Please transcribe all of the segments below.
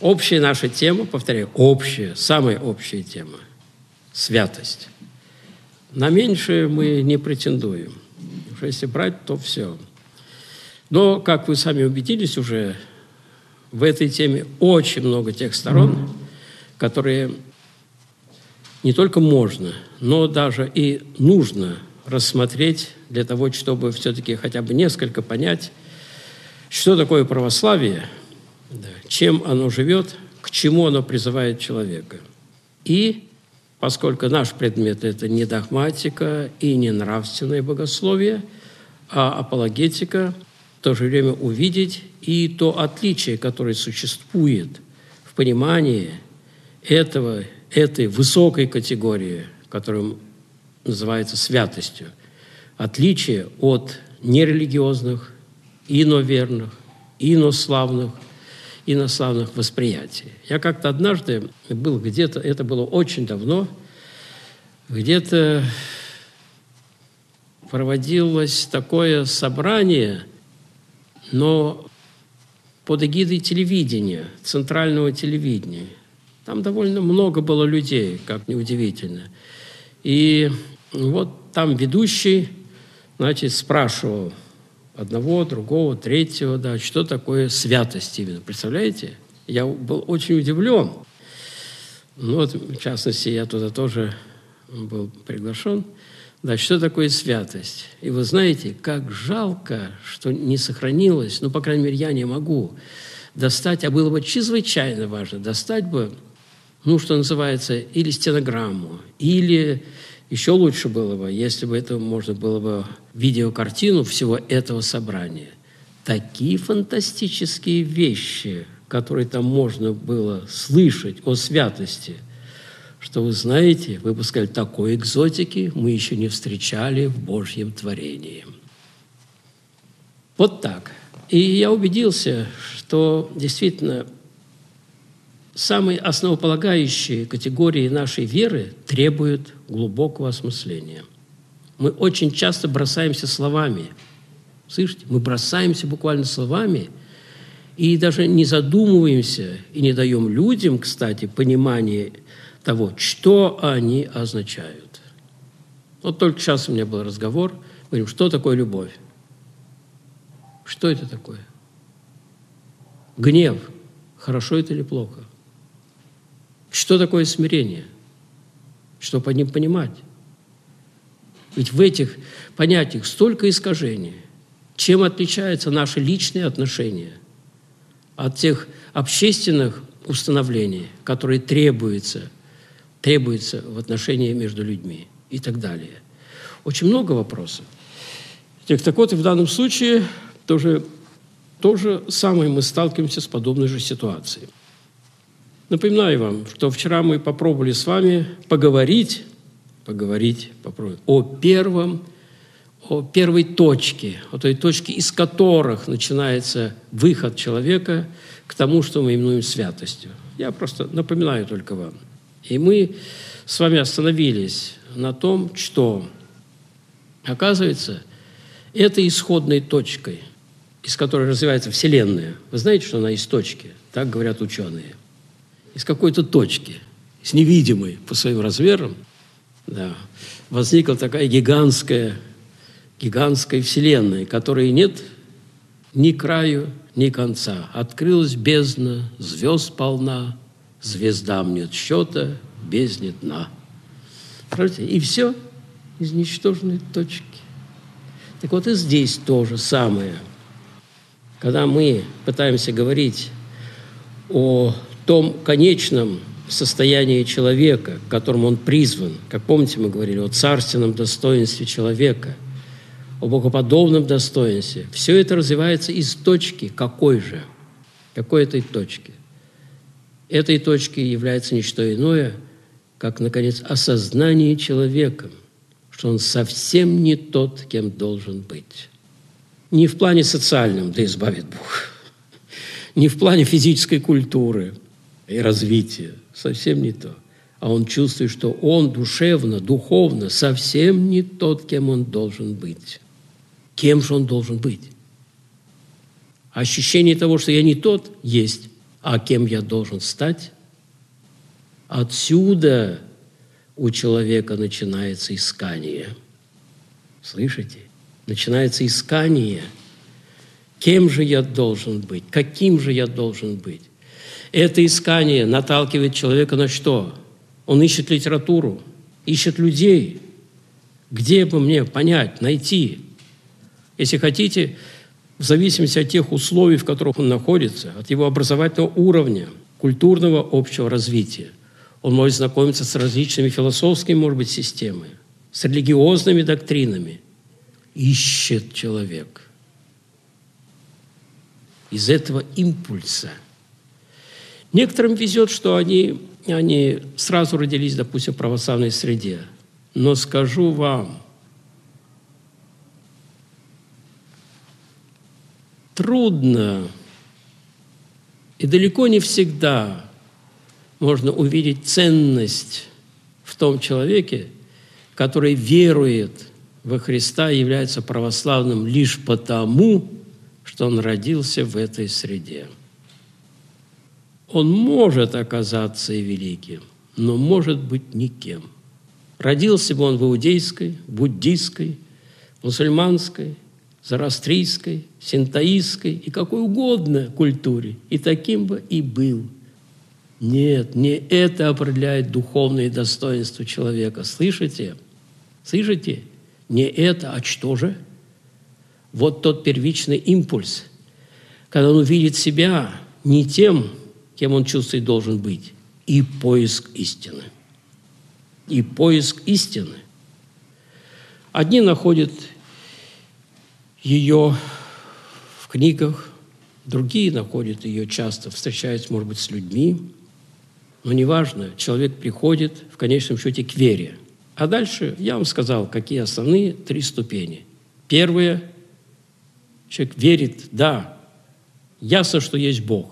Общая наша тема, повторяю, общая, самая общая тема – святость. На меньшее мы не претендуем. Уж если брать, то все. Но, как вы сами убедились уже, в этой теме очень много тех сторон, которые не только можно, но даже и нужно рассмотреть для того, чтобы все-таки хотя бы несколько понять, что такое православие, чем оно живет, к чему оно призывает человека. И поскольку наш предмет – это не догматика и не нравственное богословие, а апологетика, в то же время увидеть и то отличие, которое существует в понимании этой высокой категории, которая называется святостью, отличие от нерелигиозных, иноверных, инославных восприятий. Я как-то однажды был где-то, это было очень давно, где-то проводилось такое собрание, но под эгидой телевидения, центрального телевидения. Там довольно много было людей, как неудивительно. И вот там ведущий, значит, спрашивал одного, другого, третьего, что такое святость именно. Представляете? Я был очень удивлен. Ну, вот, в частности, я туда тоже был приглашен. Что такое святость? И вы знаете, как жалко, что не сохранилось, по крайней мере, я не могу достать, а было бы чрезвычайно важно достать бы, что называется, или стенограмму, или еще лучше было бы, если бы это можно было бы видеокартину всего этого собрания. Такие фантастические вещи, которые там можно было слышать о святости, что, вы знаете, вы бы сказали, такой экзотики мы еще не встречали в Божьем творении. Вот так. И я убедился, что действительно самые основополагающие категории нашей веры требуют глубокого осмысления. Мы очень часто бросаемся словами. Слышите? Мы бросаемся буквально словами и даже не задумываемся и не даем людям, кстати, понимания того, что они означают. Вот только сейчас у меня был разговор. Говорим, что такое любовь? Что это такое? Гнев. Хорошо это или плохо? Что такое смирение? Что под ним понимать? Ведь в этих понятиях столько искажений. Чем отличаются наши личные отношения от тех общественных установлений, которые требуются в отношении между людьми и так далее. Очень много вопросов. Так вот, и в данном случае то же самое мы сталкиваемся с подобной же ситуацией. Напоминаю вам, что вчера мы попробовали с вами поговорить о первой точке, о той точке, из которых начинается выход человека к тому, что мы именуем святостью. Я просто напоминаю только вам. И мы с вами остановились на том, что, оказывается, этой исходной точкой, из которой развивается Вселенная, вы знаете, что она из точки, так говорят ученые, из какой-то точки, из невидимой по своим размерам, возникла такая гигантская Вселенная, которой нет ни краю, ни конца. Открылась бездна, звезд полна, звездам нет счета, бездне дна. И все из ничтожной точки. Так вот и здесь то же самое. Когда мы пытаемся говорить о том конечном состоянии человека, к которому он призван, как помните, мы говорили о царственном достоинстве человека, о богоподобном достоинстве, все это развивается из точки. Какой же? Какой этой точки? Этой точкой является не что иное, как, наконец, осознание человеком, что он совсем не тот, кем должен быть. Не в плане социальном, да избавит Бог, не в плане физической культуры и развития, совсем не то. А он чувствует, что он душевно, духовно совсем не тот, кем он должен быть. Кем же он должен быть? Ощущение того, что я не тот, есть. А кем я должен стать? Отсюда у человека начинается искание. Слышите? Начинается искание. Кем же я должен быть? Каким же я должен быть? Это искание наталкивает человека на что? Он ищет литературу, ищет людей. Где бы мне понять, найти? Если хотите, в зависимости от тех условий, в которых он находится, от его образовательного уровня, культурного общего развития, он может знакомиться с различными философскими, может быть, системами, с религиозными доктринами. Ищет человек. Из этого импульса. Некоторым везет, что они сразу родились, допустим, в православной среде. Но скажу вам, трудно и далеко не всегда можно увидеть ценность в том человеке, который верует во Христа и является православным лишь потому, что он родился в этой среде. Он может оказаться и великим, но может быть никем. Родился бы он в иудейской, буддийской, мусульманской, зороастрийской, синтоистской и какой угодно культуре, и таким бы и был. Нет, не это определяет духовные достоинства человека. Слышите? Слышите? Не это, а что же? Вот тот первичный импульс, когда он увидит себя не тем, кем он чувствует должен быть, и поиск истины. И поиск истины. Одни находят ее в книгах, другие находят ее часто, встречаются, может быть, с людьми. Но неважно, человек приходит в конечном счете к вере. А дальше я вам сказал, какие основные 3 ступени. Первое, человек верит, да, ясно, что есть Бог.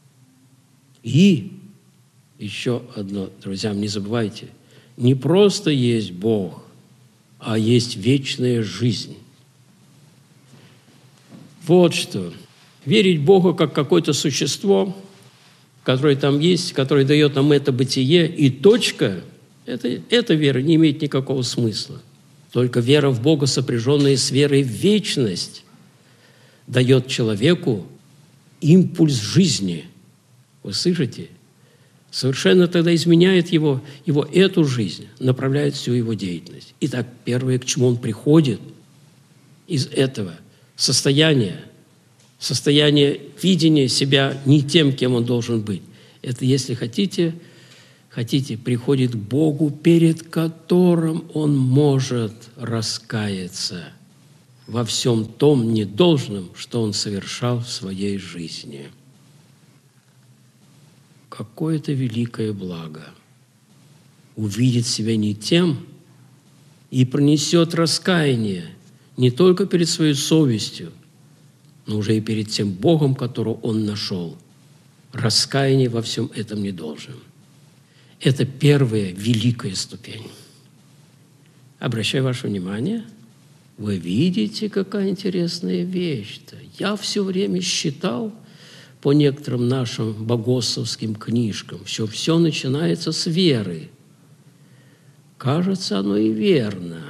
И еще одно, друзья, не забывайте, не просто есть Бог, а есть вечная жизнь. Вот что. Верить Богу как какое-то существо, которое там есть, которое дает нам это бытие, и точка, эта вера не имеет никакого смысла. Только вера в Бога, сопряженная с верой в вечность, дает человеку импульс жизни. Вы слышите? Совершенно тогда изменяет его эту жизнь, направляет всю его деятельность. Итак, первое, к чему он приходит из этого состояния видения себя не тем, кем он должен быть. Это, если хотите, приходит к Богу, перед которым он может раскаяться во всем том недолжном, что он совершал в своей жизни. Какое-то великое благо увидеть себя не тем и пронесет раскаяние не только перед своей совестью, но уже и перед тем Богом, которого он нашел. Раскаяние во всем этом недолжном. Это первая великая ступень. Обращаю ваше внимание, вы видите, какая интересная вещь-то. Я все время считал, по некоторым нашим богословским книжкам, все начинается с веры. Кажется, оно и верно.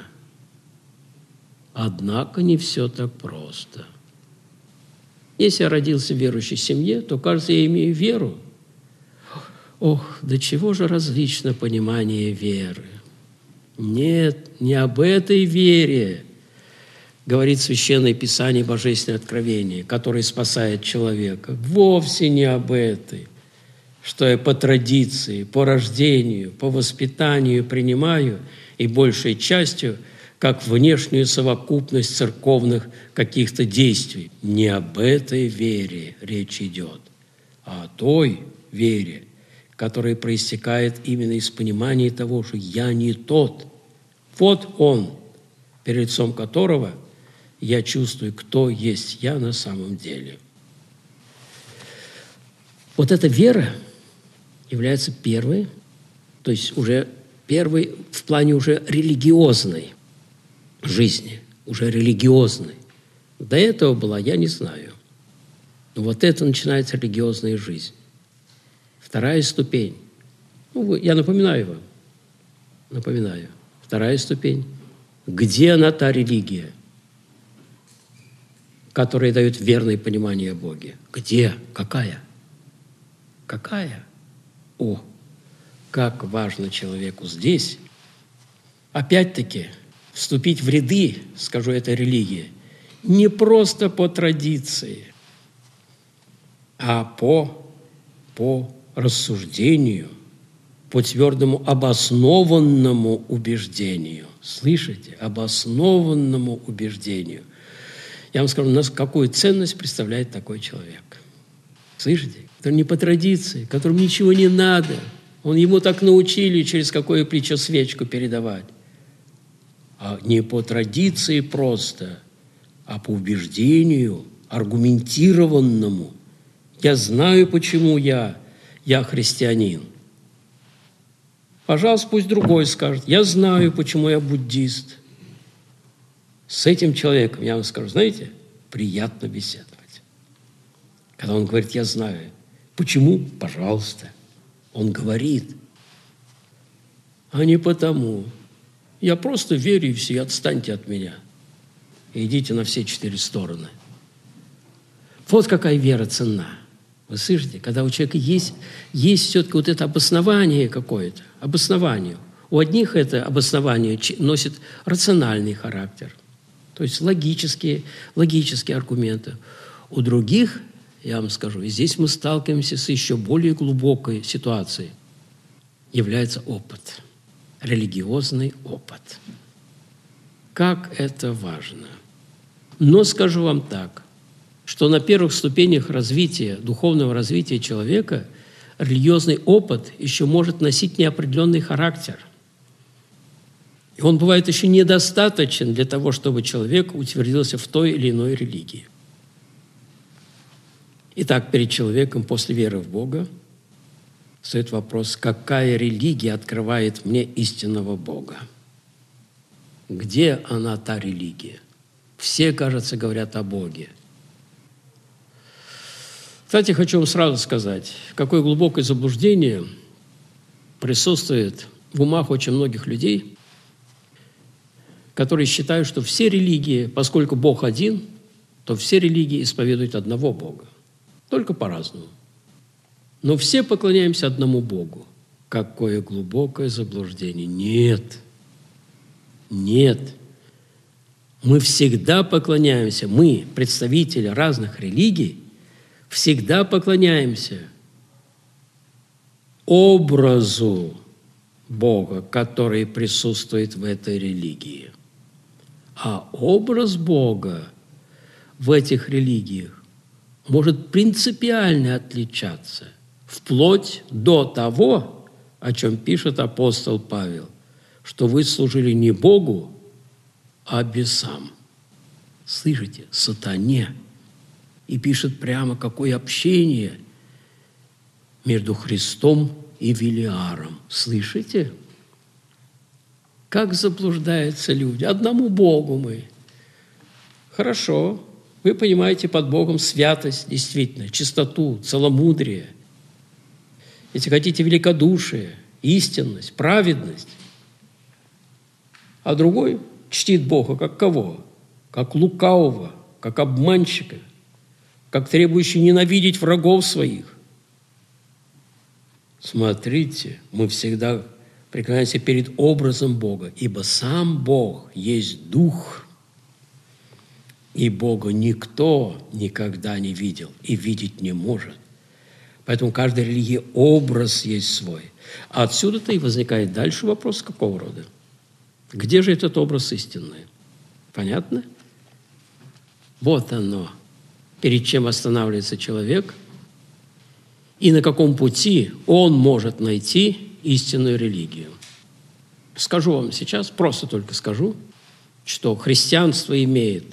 Однако не все так просто. Если я родился в верующей семье, то, кажется, я имею веру. Ох, до чего же различно понимание веры. Нет, не об этой вере говорит Священное Писание, Божественное откровение, которое спасает человека. Вовсе не об этой, что я по традиции, по рождению, по воспитанию принимаю и большей частью как внешнюю совокупность церковных каких-то действий. Не об этой вере речь идет, а о той вере, которая проистекает именно из понимания того, что я не тот. Вот он, перед лицом которого я чувствую, кто есть я на самом деле. Вот эта вера является первой, то есть уже первой в плане уже религиозной жизни, уже религиозной. До этого была, я не знаю. Но вот это начинается религиозная жизнь. Вторая ступень. Я напоминаю вам. Вторая ступень. Где она, та религия, которая дает верное понимание о Боге? Где? Какая? Какая? Как важно человеку здесь, опять-таки, вступить в ряды, скажу, этой религии, не просто по традиции, а по рассуждению, по твердому обоснованному убеждению. Слышите? Обоснованному убеждению. Я вам скажу, какую ценность представляет такой человек. Слышите? Который не по традиции, которому ничего не надо. Ему так научили, через какую притчу свечку передавать. А не по традиции просто, а по убеждению, аргументированному. Я знаю, почему я христианин. Пожалуйста, пусть другой скажет. Я знаю, почему я буддист. С этим человеком, я вам скажу, знаете, приятно беседовать. Когда он говорит, я знаю. Почему? Пожалуйста. Он говорит. А не потому. Я просто верю и все, отстаньте от меня. И идите на все 4 стороны. Вот какая вера ценна. Вы слышите? Когда у человека есть все-таки вот это обоснование какое-то. Обоснование. У одних это обоснование носит рациональный характер. То есть логические аргументы. У других, я вам скажу, и здесь мы сталкиваемся с еще более глубокой ситуацией, является опыт. Религиозный опыт. Как это важно. Но скажу вам так, что на первых ступенях духовного развития человека религиозный опыт еще может носить неопределенный характер. И он бывает еще недостаточен для того, чтобы человек утвердился в той или иной религии. Итак, перед человеком после веры в Бога стоит вопрос, какая религия открывает мне истинного Бога? Где она, та религия? Все, кажется, говорят о Боге. Кстати, хочу вам сразу сказать, какое глубокое заблуждение присутствует в умах очень многих людей, которые считают, что все религии, поскольку Бог один, то все религии исповедуют одного Бога. Только по-разному. Но все поклоняемся одному Богу. Какое глубокое заблуждение. Нет. Мы всегда поклоняемся, мы, представители разных религий, всегда поклоняемся образу Бога, который присутствует в этой религии. А образ Бога в этих религиях может принципиально отличаться, вплоть до того, о чем пишет апостол Павел, что вы служили не Богу, а бесам. Слышите? Сатане. И пишет прямо, какое общение между Христом и Велиаром. Слышите? Как заблуждаются люди. Одному Богу мы. Хорошо. Вы понимаете под Богом святость, действительно, чистоту, целомудрие. Если хотите, великодушие, истинность, праведность. А другой чтит Бога как кого? Как лукавого, как обманщика, как требующий ненавидеть врагов своих. Смотрите, мы всегда преклоняемся перед образом Бога, ибо сам Бог есть Дух, и Бога никто никогда не видел и видеть не может. Поэтому каждая религия образ есть свой. А отсюда-то и возникает дальше вопрос, какого рода? Где же этот образ истинный? Понятно? Вот оно, перед чем останавливается человек, и на каком пути он может найти истинную религию. Скажу вам сейчас, просто только скажу, что христианство имеет,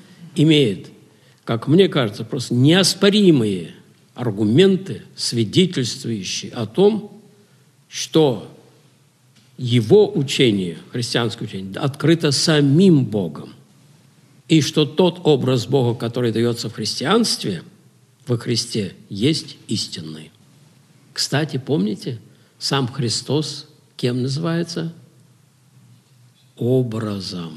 как мне кажется, просто неоспоримые аргументы, свидетельствующие о том, что его учение, христианское учение, открыто самим Богом. И что тот образ Бога, который дается в христианстве, во Христе, есть истинный. К Кстати, помните, сам Христос кем называется? Образом.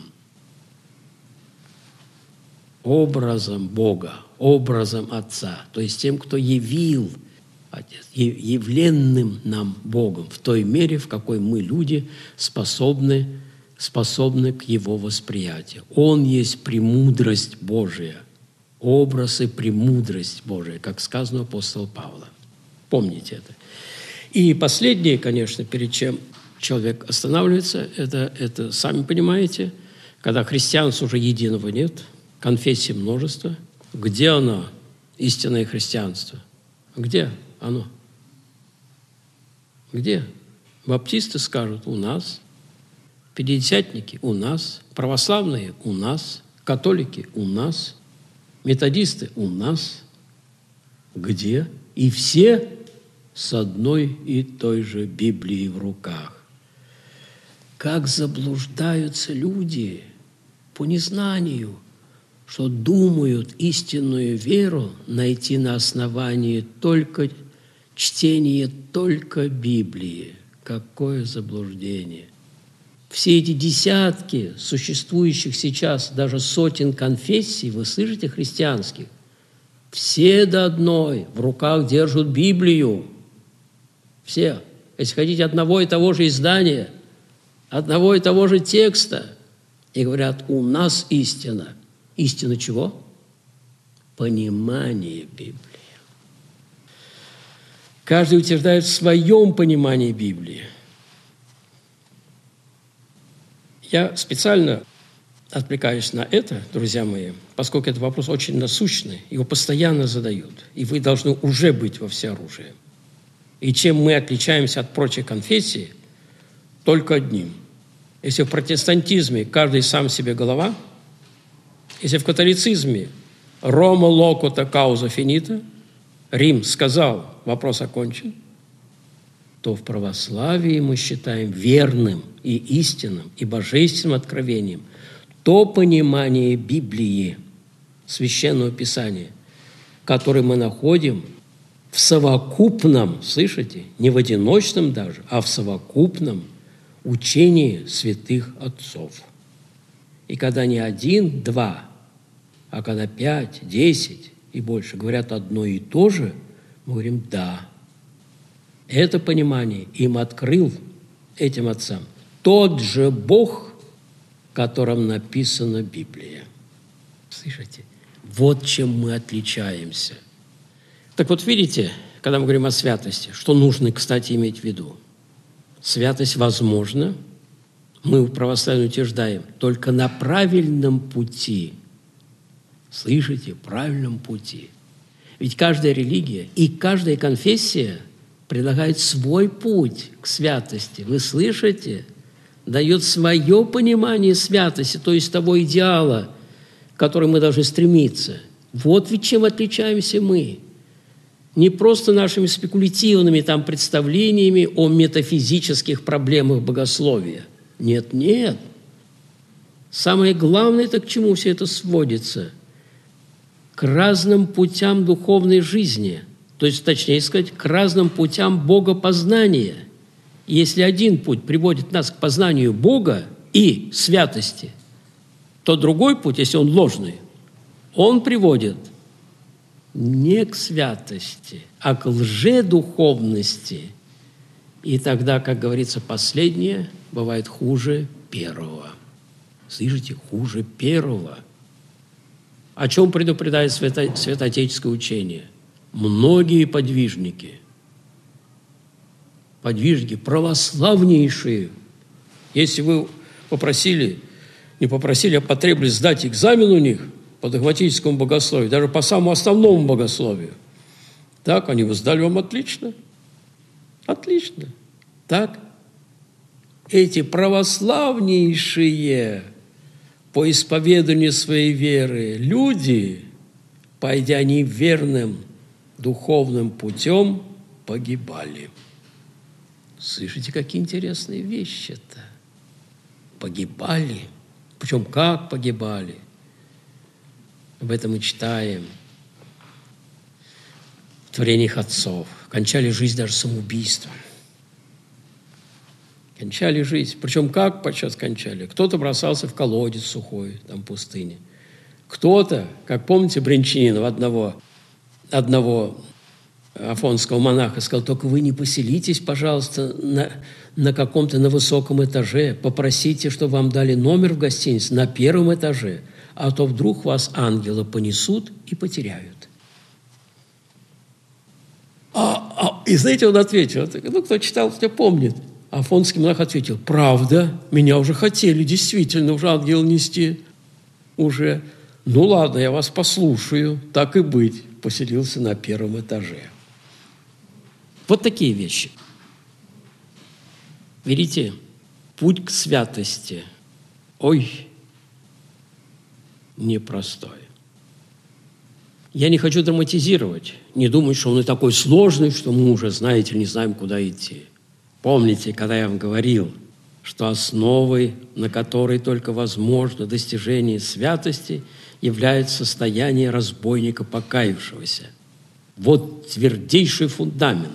Образом Бога, образом Отца. То есть тем, кто явил Отец, явленным нам Богом в той мере, в какой мы, люди, способны к Его восприятию. Он есть премудрость Божия, образ и премудрость Божия, как сказано у апостола Павла. Помните это. И последнее, конечно, перед чем человек останавливается, это сами понимаете, когда христианства уже единого нет, конфессий множество. Где оно, истинное христианство? Где оно? Где? Баптисты скажут: у нас. Пятидесятники – у нас. Православные – у нас. Католики – у нас. Методисты – у нас. Где? И все с одной и той же Библией в руках. Как заблуждаются люди по незнанию, что думают истинную веру найти на основании только чтения только Библии. Какое заблуждение! Все эти десятки существующих сейчас, даже сотен конфессий, вы слышите, христианских, все до одной в руках держат Библию. Все. Если хотите, одного и того же издания, одного и того же текста. И говорят: у нас истина. Истина чего? Понимание Библии. Каждый утверждает в своем понимании Библии. Я специально отвлекаюсь на это, друзья мои, поскольку это вопрос очень насущный, его постоянно задают, и вы должны уже быть во всеоружии. И чем мы отличаемся от прочих конфессий? Только одним. Если в протестантизме каждый сам себе голова, если в католицизме «Рома локута кауза финита», Рим сказал, вопрос окончен, то в православии мы считаем верным и истинным, и божественным откровением то понимание Библии, Священного Писания, которое мы находим в совокупном, слышите, не в одиночном даже, а в совокупном учении святых отцов. И когда не один, два, а когда 5, 10 и больше говорят одно и то же, мы говорим «да». Это понимание им открыл, этим отцам, тот же Бог, в котором написана Библия. Слышите? Вот чем мы отличаемся. Так вот, видите, когда мы говорим о святости, что нужно, кстати, иметь в виду? Святость возможна, мы в православии утверждаем, только на правильном пути. Слышите? Правильном пути. Ведь каждая религия и каждая конфессия предлагает свой путь к святости. Вы слышите? Дает свое понимание святости, то есть того идеала, к которому мы должны стремиться. Вот ведь чем отличаемся мы. Не просто нашими спекулятивными там представлениями о метафизических проблемах богословия. Нет, нет. Самое главное, это к чему все это сводится? К разным путям духовной жизни. То есть, точнее сказать, к разным путям богопознания. Если один путь приводит нас к познанию Бога и святости, то другой путь, если он ложный, он приводит не к святости, а к лжедуховности. И тогда, как говорится, последнее бывает хуже первого. Слышите? Хуже первого. О чем предупреждает святоотеческое учение? Многие подвижники, православнейшие, если вы не попросили, а потребовали сдать экзамен у них по догматическому богословию, даже по самому основному богословию, так, они сдали вам отлично. Отлично. Так, эти православнейшие по исповеданию своей веры люди, пойдя неверным духовным путем, погибали. Слышите, какие интересные вещи-то? Погибали. Причем как погибали? Об этом мы читаем в творениях отцов. кончали жизнь даже самоубийством. Кончали жизнь. Причем как подчас кончали? Кто-то бросался в колодец сухой, там, в пустыне. Кто-то, как помните, Брянчанинова одного афонского монаха сказал: только вы не поселитесь, пожалуйста, на каком-то на высоком этаже. Попросите, чтобы вам дали номер в гостинице на первом этаже, а то вдруг вас ангелы понесут и потеряют. И знаете, он ответил, кто читал, кто помнит. Афонский монах ответил: правда, меня уже хотели действительно уже ангел нести. Уже. Ну ладно, я вас послушаю, так и быть. Поселился на первом этаже. Вот такие вещи. Видите, путь к святости, ой, непростой. Я не хочу драматизировать, не думать, что он и такой сложный, что мы уже, знаете, не знаем, куда идти. Помните, когда я вам говорил, что основой, на которой только возможно достижение святости, является состояние разбойника, покаявшегося. Вот твердейший фундамент.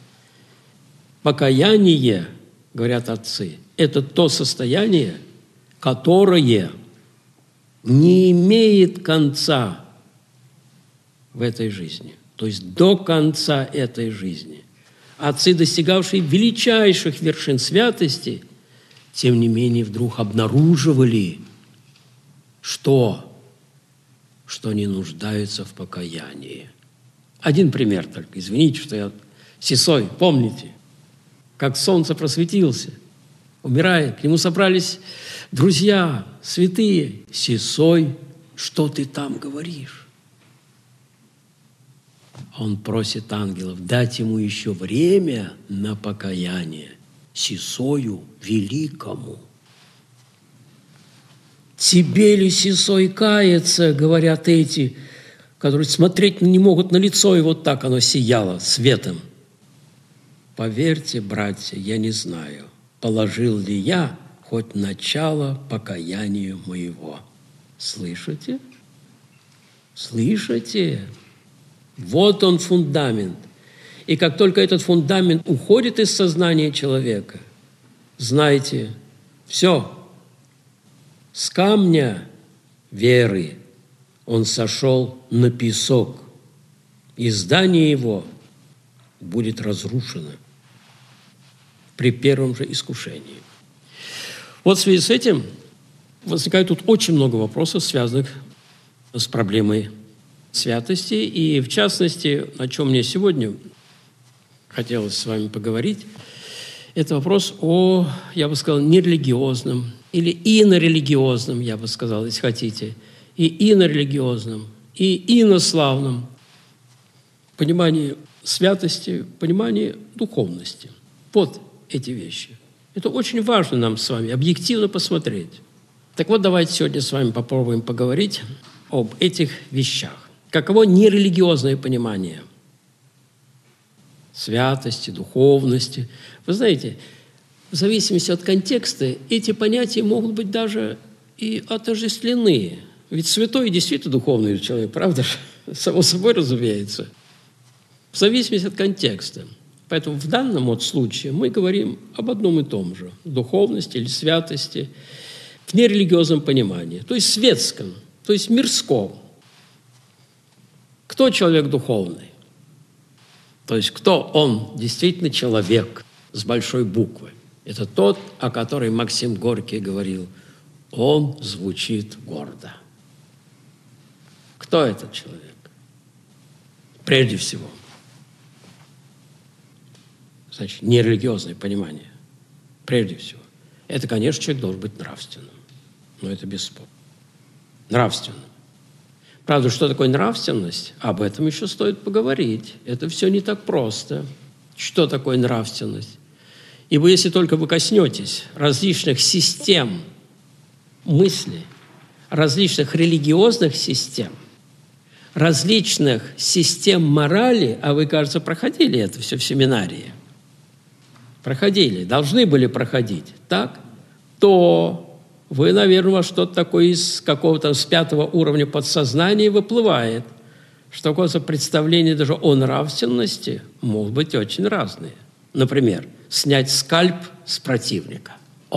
Покаяние, говорят отцы, это то состояние, которое не имеет конца в этой жизни. То есть до конца этой жизни. Отцы, достигавшие величайших вершин святости, тем не менее вдруг обнаруживали, что не нуждаются в покаянии. Один пример только. Извините, что я... Сисой, помните, как солнце просветился, умирая, к нему собрались друзья, святые. Сисой, что ты там говоришь? Он просит ангелов дать ему еще время на покаяние. Сисою великому. Тебе ли, Сисой, каяться, говорят эти, которые смотреть не могут на лицо, и вот так оно сияло светом. Поверьте, братья, я не знаю, положил ли я хоть начало покаянию моего. Слышите? Слышите? Вот он фундамент. И как только этот фундамент уходит из сознания человека, знайте, все, с камня веры он сошел на песок, и здание его будет разрушено при первом же искушении. Вот в связи с этим возникает тут очень много вопросов, связанных с проблемой святости, и в частности, о чем мне сегодня хотелось с вами поговорить, это вопрос о, я бы сказал, нерелигиозном или инорелигиозном, я бы сказал, если хотите, и инорелигиозном, и инославном понимании святости, понимании духовности. Вот эти вещи. Это очень важно нам с вами объективно посмотреть. Так вот, давайте сегодня с вами попробуем поговорить об этих вещах. Каково нерелигиозное понимание святости, духовности? Вы знаете, в зависимости от контекста эти понятия могут быть даже и отождествлены. Ведь святой действительно духовный человек, правда же? Само собой разумеется. В зависимости от контекста. Поэтому в данном вот случае мы говорим об одном и том же – духовности или святости в нерелигиозном понимании, то есть светском, то есть мирском. Кто человек духовный? То есть кто он действительно человек с большой буквы? Это тот, о котором Максим Горький говорил. Он звучит гордо. Кто этот человек? Прежде всего, значит, нерелигиозное понимание. Прежде всего. Это, конечно, человек должен быть нравственным. Но это бесспорно. Нравственным. Правда, что такое нравственность? Об этом еще стоит поговорить. Это все не так просто. Что такое нравственность? Ибо если только вы коснетесь различных систем мысли, различных религиозных систем, различных систем морали, а вы, кажется, проходили это все в семинарии, проходили, должны были проходить, так, то вы, наверное, у вас что-то такое из какого-то с 5-го уровня подсознания выплывает, что такое представление даже о нравственности могут быть очень разные. Например, снять скальп с противника.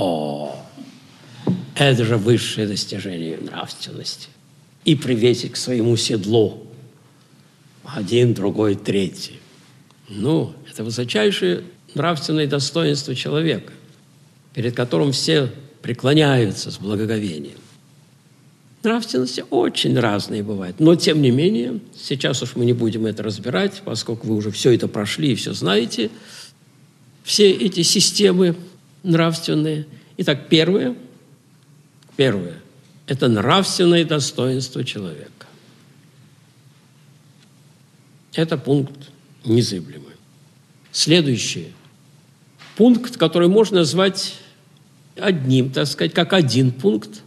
Это же высшее достижение нравственности. И привесить к своему седлу один, другой, третий. Это высочайшее нравственное достоинство человека, перед которым все преклоняются с благоговением. Нравственности очень разные бывают. Но, тем не менее, сейчас уж мы не будем это разбирать, поскольку вы уже все это прошли и все знаете, все эти системы нравственные. Итак, первое – это нравственное достоинство человека. Это пункт незыблемый. Следующий пункт, который можно назвать одним, так сказать, как один пункт,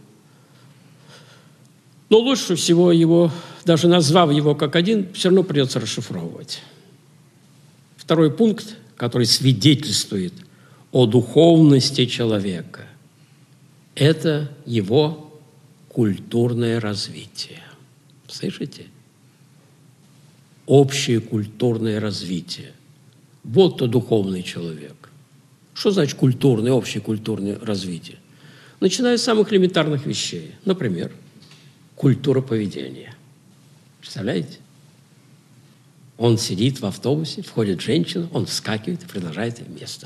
но лучше всего его, даже назвав его как один, все равно придется расшифровывать. Второй пункт, который свидетельствует о духовности человека, это его культурное развитие. Слышите? Общее культурное развитие. Вот то духовный человек. Что значит культурное, общее культурное развитие? Начиная с самых элементарных вещей. Например, культура поведения. Представляете? Он сидит в автобусе, входит женщина, он вскакивает и продолжает ей место.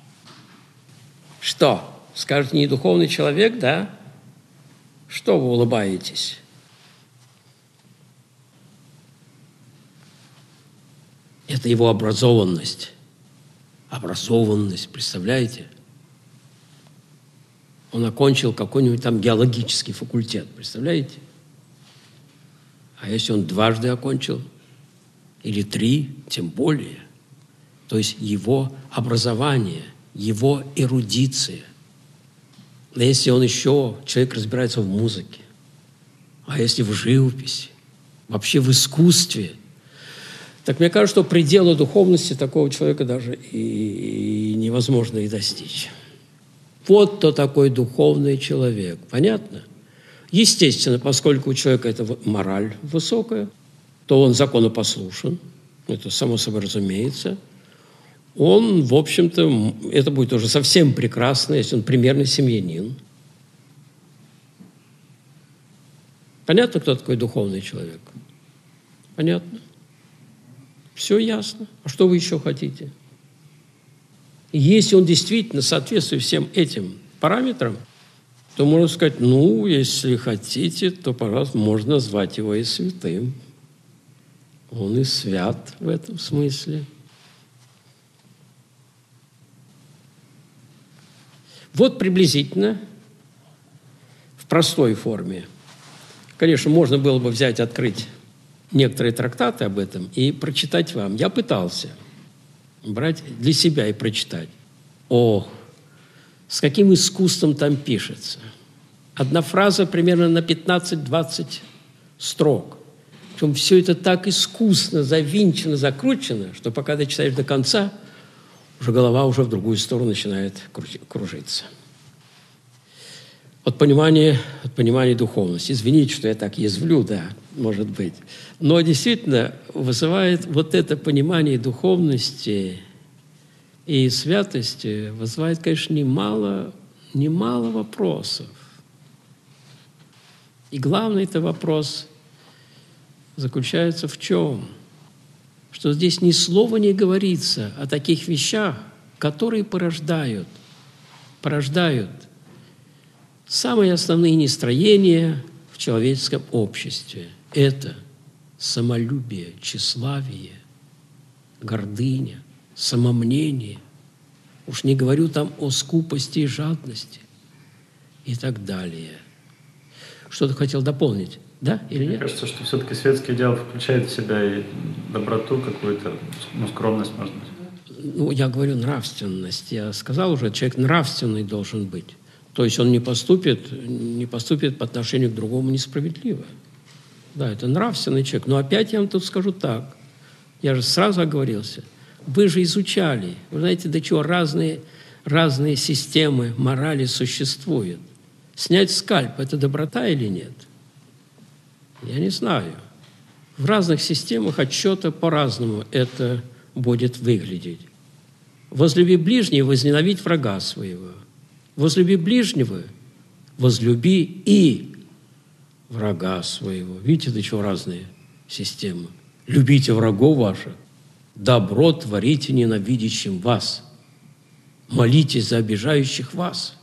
Что? Скажете, не духовный человек, да? Что вы улыбаетесь? Это его образованность. Образованность, представляете? Он окончил какой-нибудь там геологический факультет, представляете? А если он дважды окончил, или 3, тем более. То есть его образование, его эрудиция. А если он еще, человек разбирается в музыке, а если в живописи, вообще в искусстве, так мне кажется, что предела духовности такого человека даже и невозможно и достичь. Вот кто такой духовный человек. Понятно? Естественно, поскольку у человека это мораль высокая, то он законопослушен, это само собой разумеется. Он, в общем-то, это будет уже совсем прекрасно, если он примерный семьянин. Понятно, кто такой духовный человек? Понятно? Все ясно. А что вы еще хотите? Если он действительно соответствует всем этим параметрам, то можно сказать, если хотите, то, пожалуйста, можно назвать его и святым. Он и свят в этом смысле. Вот приблизительно в простой форме. Конечно, можно было бы взять, открыть некоторые трактаты об этом и прочитать вам. Я пытался брать для себя и прочитать. С каким искусством там пишется. Одна фраза примерно на 15-20 строк. Причем все это так искусно, завинчено, закручено, что пока ты читаешь до конца, уже голова уже в другую сторону начинает кружиться. От понимания духовности. Извините, что я так язвлю, да, может быть. Но действительно вызывает вот это понимание духовности и святости, вызывает, конечно, немало вопросов. И главный это вопрос заключается в чем? Что здесь ни слова не говорится о таких вещах, которые порождают самые основные нестроения в человеческом обществе. Это самолюбие, тщеславие, гордыня, самомнение. Уж не говорю там о скупости и жадности и так далее. Что-то хотел дополнить, да или нет? Мне кажется, что все-таки светский идеал включает в себя и доброту какую-то, скромность, может быть. Я говорю нравственность. Я сказал уже, человек нравственный должен быть. То есть он не поступит по отношению к другому несправедливо. Да, это нравственный человек. Но опять я вам тут скажу так. Я же сразу оговорился. Вы же изучали. Вы знаете, до чего разные системы морали существуют. Снять скальп – это доброта или нет? Я не знаю. В разных системах отсчета по-разному это будет выглядеть. Возлюби ближнего, возненавидь врага своего. Возлюби ближнего, возлюби и врага своего. Видите, до чего разные системы. Любите врагов ваших, добро творите ненавидящим вас. Молитесь за обижающих вас.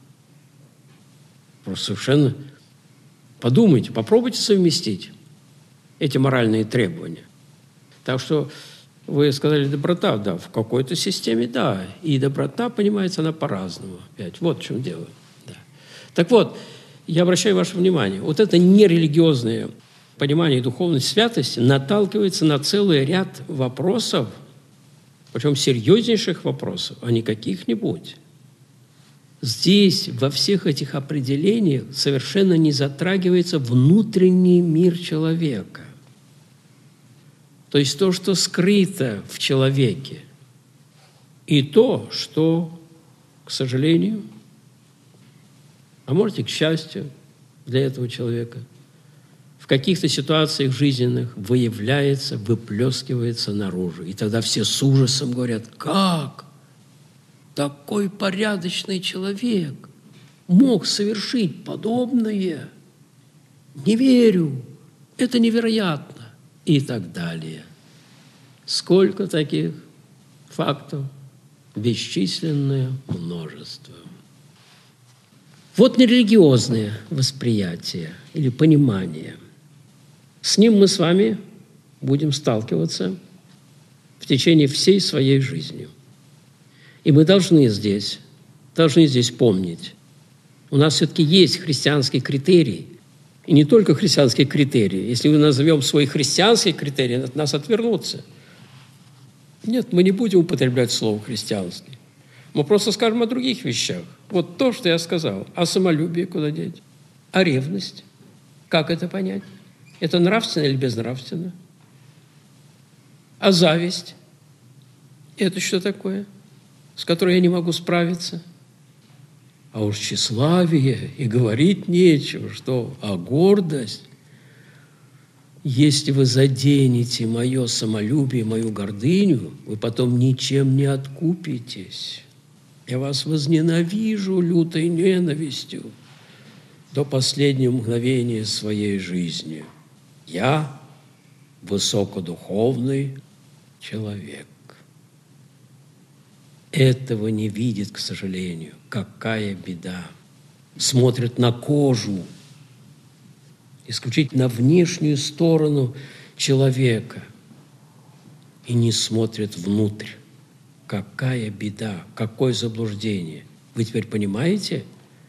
Просто совершенно подумайте, попробуйте совместить эти моральные требования. Так что вы сказали доброта, да, в какой-то системе, да. И доброта, понимается, она по-разному. Опять. Вот в чем дело. Да. Так вот, я обращаю ваше внимание, вот это нерелигиозное понимание духовной святости наталкивается на целый ряд вопросов, причем серьезнейших вопросов, а не каких-нибудь. Здесь, во всех этих определениях, совершенно не затрагивается внутренний мир человека. То есть то, что скрыто в человеке, и то, что, к сожалению, а может и к счастью для этого человека, в каких-то ситуациях жизненных выявляется, выплескивается наружу. И тогда все с ужасом говорят: как такой порядочный человек мог совершить подобное? Не верю, это невероятно. И так далее. Сколько таких фактов? Бесчисленное множество. Вот нерелигиозное восприятие или понимание. С ним мы с вами будем сталкиваться в течение всей своей жизни. И мы должны здесь помнить, у нас все-таки есть христианский критерий. И не только христианские критерии. Если мы назовем свои христианские критерии, от нас отвернутся. Нет, мы не будем употреблять слово «христианский». Мы просто скажем о других вещах. Вот то, что я сказал. О самолюбии куда деть? О ревности. Как это понять? Это нравственно или безнравственно? А зависть? Это что такое? С которой я не могу справиться? А уж тщеславие и говорить нечего, что, а гордость. Если вы заденете мое самолюбие, мою гордыню, вы потом ничем не откупитесь. Я вас возненавижу лютой ненавистью до последнего мгновения своей жизни. Я высокодуховный человек. Этого не видит, к сожалению. Какая беда. Смотрят на кожу, исключительно на внешнюю сторону человека и не смотрят внутрь. Какая беда, какое заблуждение. Вы теперь понимаете,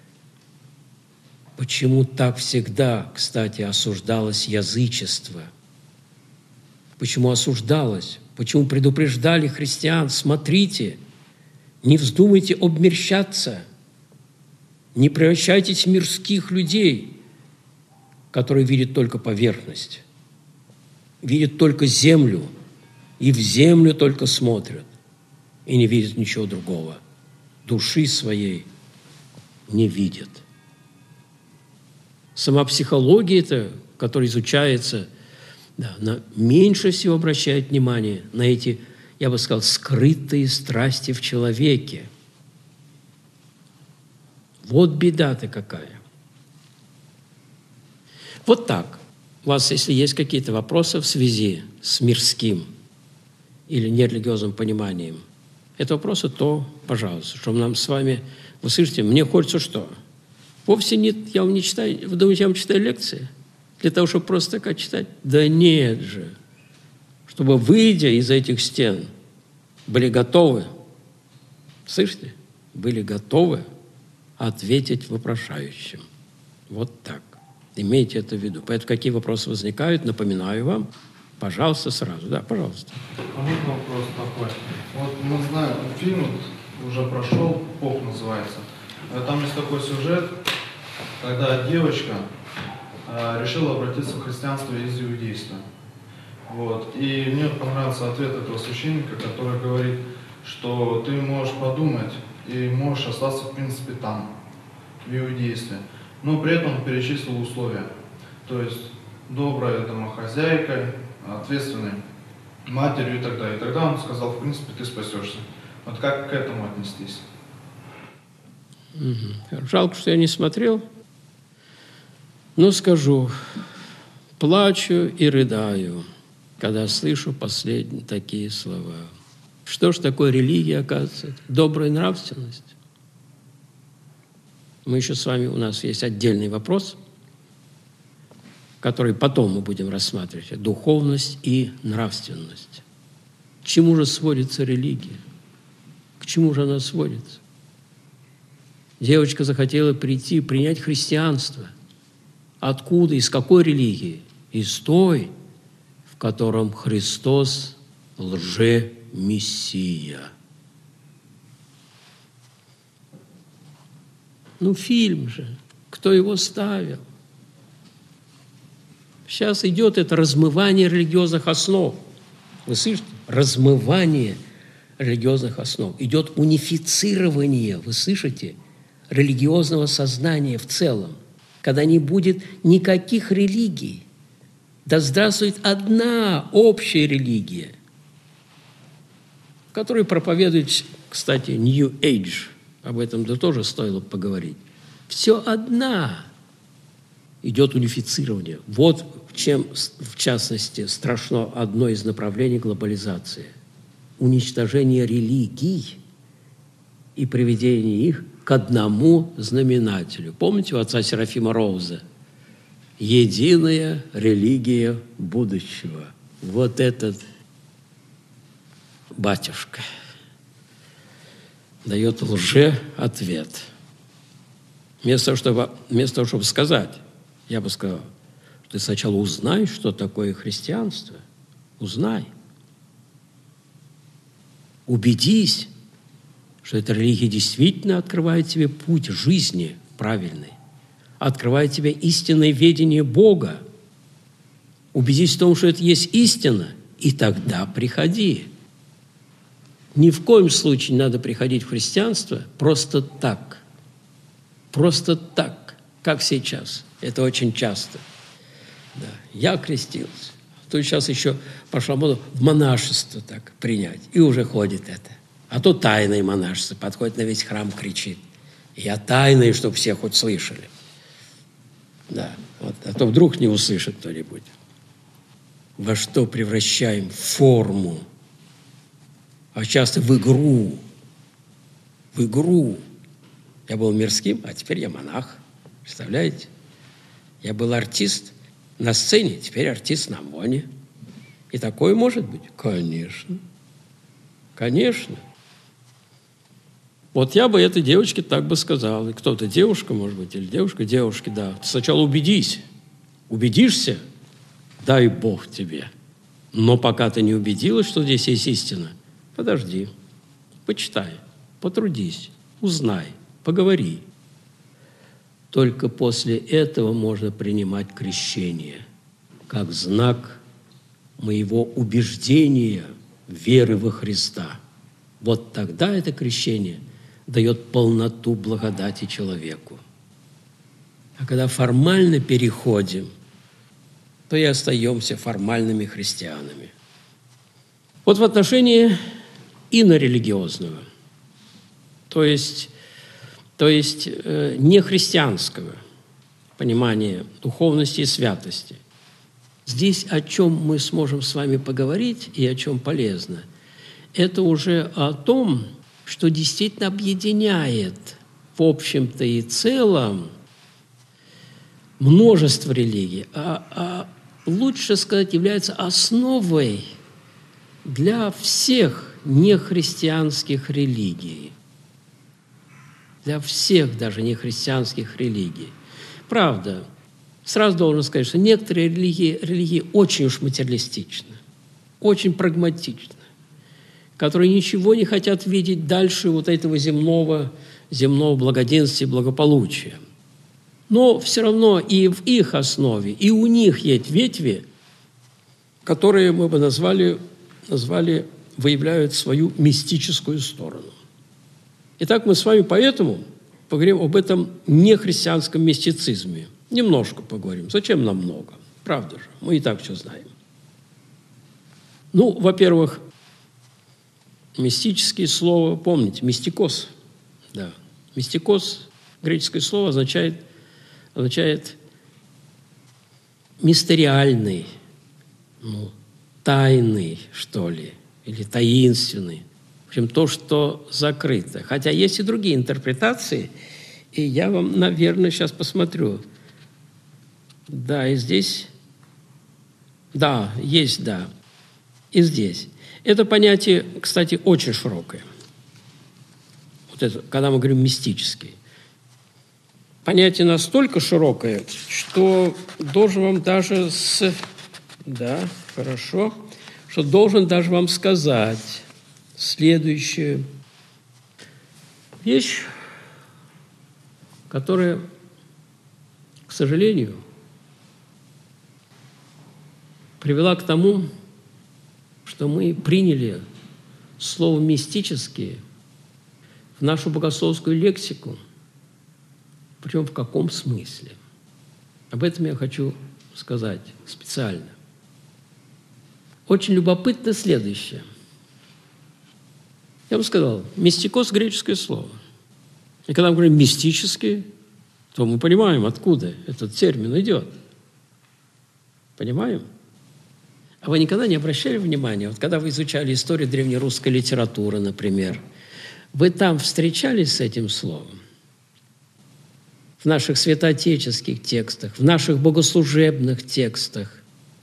почему так всегда, кстати, осуждалось язычество? Почему осуждалось? Почему предупреждали христиан? Смотрите, не вздумайте обмерщаться, не превращайтесь в мирских людей, которые видят только поверхность, видят только землю, и в землю только смотрят, и не видят ничего другого. Души своей не видят. Сама психология-то, которая изучается, да, она меньше всего обращает внимание на эти, я бы сказал, скрытые страсти в человеке. Вот беда-то какая. Вот так. У вас, если есть какие-то вопросы в связи с мирским или нерелигиозным пониманием этого вопроса, то, пожалуйста, чтобы нам с вами... Вы слышите, мне хочется что? Вовсе нет, я вам не читаю... Вы думаете, я вам читаю лекции? Для того, чтобы просто так читать? Да нет же. Чтобы, выйдя из этих стен, были готовы, слышите, были готовы ответить вопрошающим. Вот так. Имейте это в виду. Поэтому какие вопросы возникают, напоминаю вам, пожалуйста, сразу. Да, пожалуйста. А можно вопрос такой? Вот мы знаем, фильм уже прошел, «Поп» называется. Там есть такой сюжет, когда девочка решила обратиться в христианство из иудейства. Вот. И мне понравился ответ этого священника, который говорит, что ты можешь подумать и можешь остаться, в принципе, там, в иудействе. Но при этом он перечислил условия. То есть добрая домохозяйка, ответственной матерью и так далее. И тогда он сказал, в принципе, ты спасешься. Вот как к этому отнестись? Жалко, что я не смотрел. Но скажу, плачу и рыдаю, когда слышу последние такие слова. Что ж такое религия, оказывается? Добрая нравственность. Мы еще с вами, у нас есть отдельный вопрос, который потом мы будем рассматривать. Духовность и нравственность. К чему же сводится религия? К чему же она сводится? Девочка захотела прийти, принять христианство. Откуда, из какой религии? Из той, в котором Христос лже-мессия. Ну, фильм же. Кто его ставил? Сейчас идет это размывание религиозных основ. Вы слышите? Размывание религиозных основ. Идет унифицирование, вы слышите, религиозного сознания в целом. Когда не будет никаких религий. Да здравствует одна общая религия, которая проповедует, кстати, New Age. Об этом да тоже стоило поговорить. Все одна. Идет унифицирование. Вот чем, в частности, страшно одно из направлений глобализации. Уничтожение религий и приведение их к одному знаменателю. Помните у отца Серафима Роуза? Единая религия будущего. Вот этот батюшка дает лже-ответ. Вместо того, чтобы сказать, я бы сказал, ты сначала узнай, что такое христианство. Узнай. Убедись, что эта религия действительно открывает тебе путь жизни правильный, открывает тебе истинное ведение Бога. Убедись в том, что это есть истина, и тогда приходи. Ни в коем случае не надо приходить в христианство просто так. Просто так, как сейчас. Это очень часто. Да. Я крестился. То сейчас еще пошла мода в монашество так принять. И уже ходит это. А то тайное монашество. Подходит на весь храм, кричит. Я тайное, чтобы все хоть слышали. Да. Вот. А то вдруг не услышит кто-нибудь. Во что превращаем форму, а часто в игру. В игру. Я был мирским, а теперь я монах. Представляете? Я был артист на сцене, теперь артист на моне. И такое может быть? Конечно. Конечно. Вот я бы этой девочке так бы сказал. И кто-то, девушка, может быть, или девушка, девушке, да. Сначала убедись. Убедишься, дай Бог тебе. Но пока ты не убедилась, что здесь есть истина, подожди, почитай, потрудись, узнай, поговори. Только после этого можно принимать крещение как знак моего убеждения веры во Христа. Вот тогда это крещение дает полноту благодати человеку. А когда формально переходим, то и остаемся формальными христианами. Вот в отношении инорелигиозного, то есть нехристианского понимания духовности и святости. Здесь о чем мы сможем с вами поговорить и о чем полезно, это уже о том, что действительно объединяет в общем-то и целом множество религий, а лучше сказать, является основой для всех нехристианских религий. Для всех даже нехристианских религий. Правда, сразу должен сказать, что некоторые религии очень уж материалистичны, очень прагматичны, которые ничего не хотят видеть дальше вот этого земного благоденствия и благополучия. Но все равно и в их основе, и у них есть ветви, которые мы бы назвали выявляют свою мистическую сторону. Итак, мы с вами поэтому поговорим об этом нехристианском мистицизме. Немножко поговорим. Зачем нам много? Правда же, мы и так все знаем. Ну, во-первых, мистические слова, помните, мистикос, да. Мистикос, греческое слово, означает мистериальный, ну, тайный, что ли, или таинственный. В общем, то, что закрыто. Хотя есть и другие интерпретации, и я вам, наверное, сейчас посмотрю. Да, и здесь, да, есть, да, и здесь. Это понятие, кстати, очень широкое. Вот это, когда мы говорим мистический. Понятие настолько широкое, что должен вам даже да, хорошо, что должен даже вам сказать следующую вещь, которая, к сожалению, привела к тому, что мы приняли слово «мистические» в нашу богословскую лексику. Причем в каком смысле? Об этом я хочу сказать специально. Очень любопытно следующее. Я вам сказал, мистикос – греческое слово. И когда мы говорим «мистический», то мы понимаем, откуда этот термин идет. Понимаем? А вы никогда не обращали внимания, вот когда вы изучали историю древнерусской литературы, например, вы там встречались с этим словом? В наших святоотеческих текстах, в наших богослужебных текстах.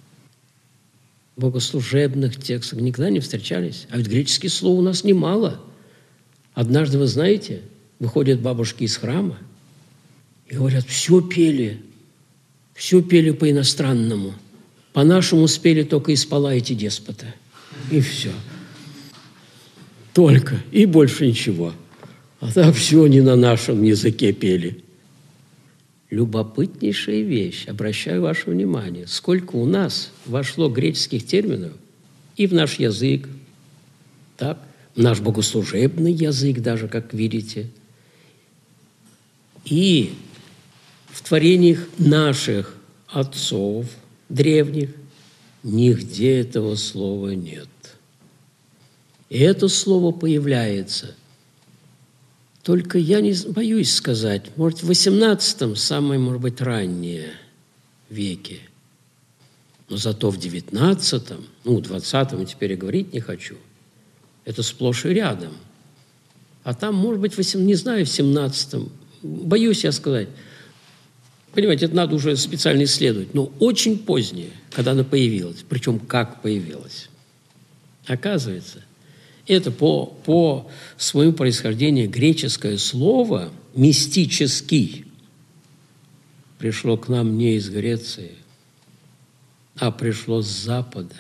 Никогда не встречались. А ведь греческих слов у нас немало. Однажды, вы знаете, выходят бабушки из храма и говорят, все пели по-иностранному. По-нашему спели только «Исполайте деспота». И все. Только. И больше ничего. А так все не на нашем языке пели. Любопытнейшая вещь. Обращаю ваше внимание. Сколько у нас вошло греческих терминов и в наш язык, так, в наш богослужебный язык даже, как видите, и в творениях наших отцов древних, нигде этого слова нет. И это слово появляется. Только я не боюсь сказать, может, в XVIII, самое, может быть, раннее веке, но зато в XIX, XX теперь и говорить не хочу, это сплошь и рядом. А там, может быть, не знаю, в XVII, боюсь я сказать. Понимаете, это надо уже специально исследовать. Но очень позднее, когда она появилась. Причем как появилась. Оказывается, это по своему происхождению греческое слово «мистический» пришло к нам не из Греции, а пришло с Запада.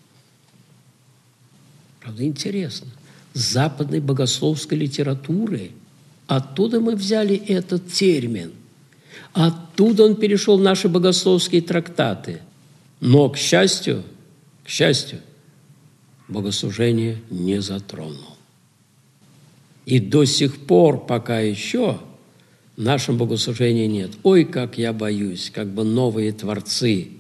Правда, интересно. С западной богословской литературы. Оттуда мы взяли этот термин. Оттуда он перешел в наши богословские трактаты. Но, к счастью, богослужение не затронул. И до сих пор пока еще в нашем богослужении нет. Ой, как я боюсь, как бы новые творцы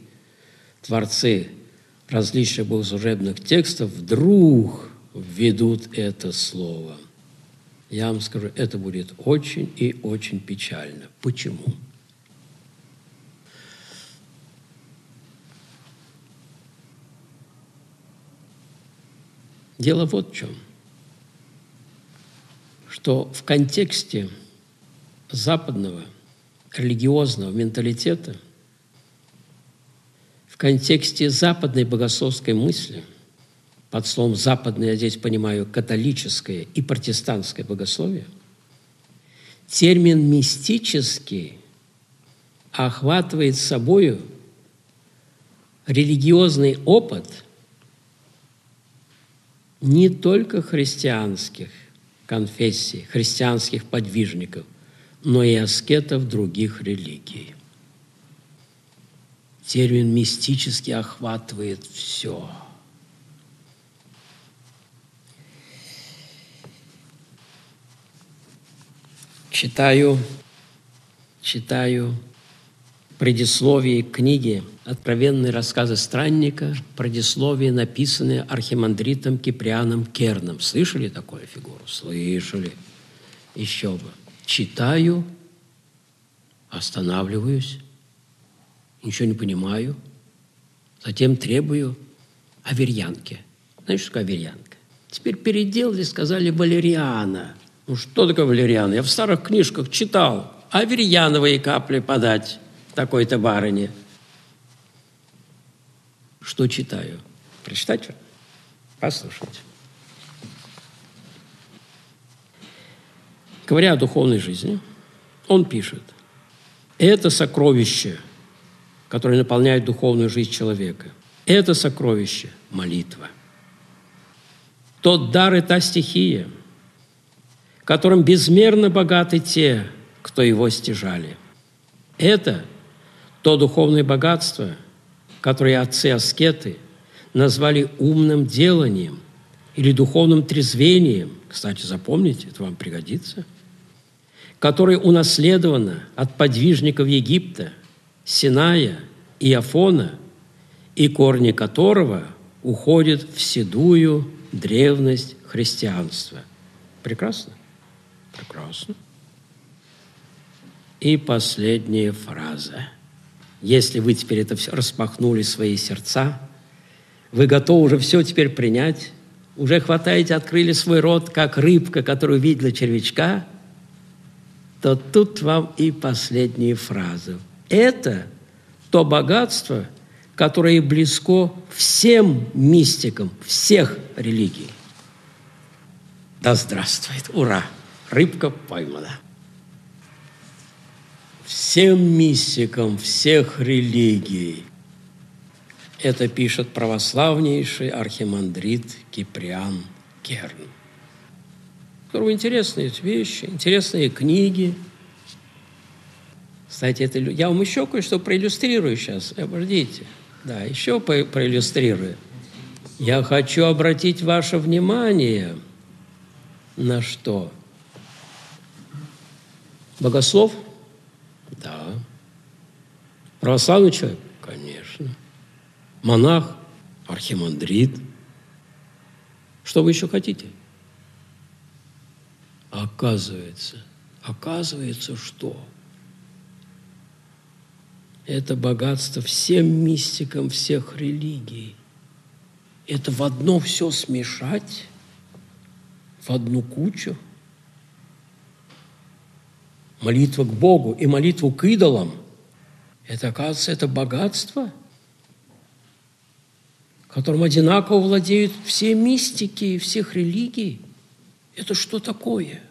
различных богослужебных текстов вдруг введут это слово. Я вам скажу, это будет очень и очень печально. Почему? Дело вот в чем, что в контексте западного религиозного менталитета, в контексте западной богословской мысли, под словом «западное» я здесь понимаю католическое и протестантское богословие, термин «мистический» охватывает собою религиозный опыт не только христианских конфессий, христианских подвижников, но и аскетов других религий. Термин «мистический» охватывает все. Читаю предисловии к книге «Откровенные рассказы странника», предисловие, написанное архимандритом Киприаном Керном. Слышали такую фигуру? Слышали. Еще бы. Читаю, останавливаюсь, ничего не понимаю, затем требую аверьянки. Знаешь, что такое аверьянка? Теперь переделали, сказали валериана. Ну, что такое валериана? Я в старых книжках читал. Аверьяновые капли подать такой-то барыне. Что читаю? Прочитать что? Послушайте. Говоря о духовной жизни, он пишет: это сокровище, которое наполняет духовную жизнь человека. Это сокровище – молитва. Тот дар и та стихия, которым безмерно богаты те, кто его стяжали. Это то духовное богатство, которое отцы-аскеты назвали умным деланием или духовным трезвением. Кстати, запомните, это вам пригодится. Которое унаследовано от подвижников Египта, Синая и Афона, и корни которого уходят в седую древность христианства. Прекрасно? Прекрасно. И последняя фраза. Если вы теперь это все распахнули свои сердца, вы готовы уже все теперь принять, уже хватаете, открыли свой рот, как рыбка, которая увидела червячка, то тут вам и последние фразы. Это то богатство, которое близко всем мистикам всех религий. Да здравствует! Ура! Рыбка поймана. Всем мистикам всех религий. Это пишет православнейший архимандрит Киприан Керн. У которого интересные вещи, интересные книги. Кстати, это, я вам еще кое-что проиллюстрирую сейчас. Обождите. Да, еще проиллюстрирую. Я хочу обратить ваше внимание на что? Богослов? Да. Православный человек? Конечно. Монах? Архимандрит? Что вы еще хотите? Оказывается, что? Это богатство всем мистикам всех религий. Это в одно все смешать, в одну кучу. Молитва к Богу и молитву к идолам – это, оказывается, это богатство, которым одинаково владеют все мистики всех религий. Это что такое?